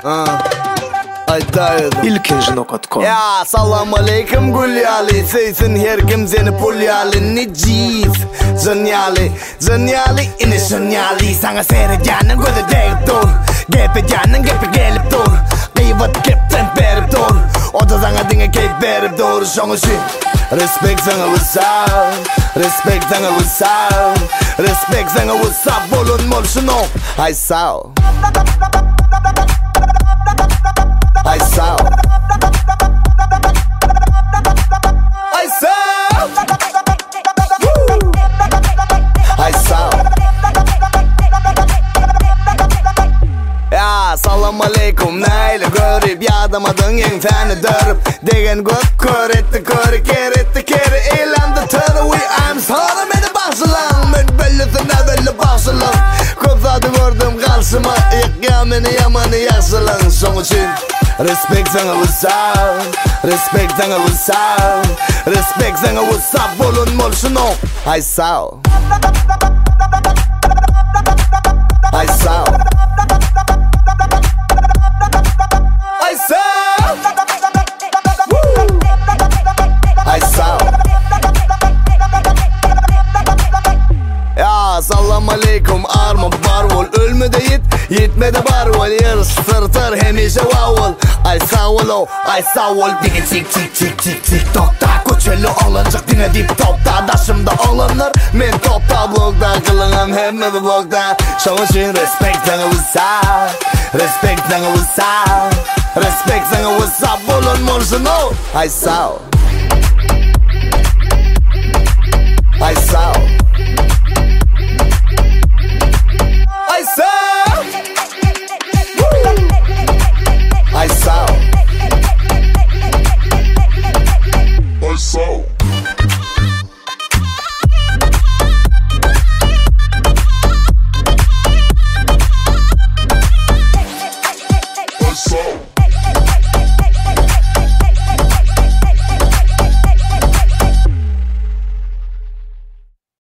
ilkenjino.com. Ya salam aleykum gulyali, seysin her kim seni pulyali. Niciz zanyali ini şanyali. Sana seyredeceğinin gözü değip dur, gepeceğinin gepi gelip dur. Kıyvat kepten berip dur, o da sana dine keyif berip dur. Şonu şey respect sana what's up, respect sana what's up, respect sana what's up. Bolun mol şunu ay sağ ol, ay sağ ol, ay sağ ol, ay sağ ol. Ya salam aleykum neyle görüp yadamadın yen feni dörüp degen gök köretti körü kere eğlendi törü. We I'm sorry beni başılan ben bellisine belli başılan. Kopsadı gördüm karşıma yıkamını yamanı yaşılan. Son için respect sana what's up, respect sana what's up, respect sana what's up. Bolun mol şunu ay sağ ol, ay sağ ol, ay sağ ol, ay sağ ol. Ya salam aleykum arma barvol, ölmede yitmede barvol. Yarış sırtır hemişe vavol. Ay sağ ol o, ay sağ ol. Dine tik tokta koçeli olacak dine dip topta. Daşımda olunur men topta blokta. Kılığım hemme bir blokta. Şoğun için respect sana what's up, respect sana what's up, respect sana what's up. Bolun mol şunu ay sağ ol, ay sağ ol,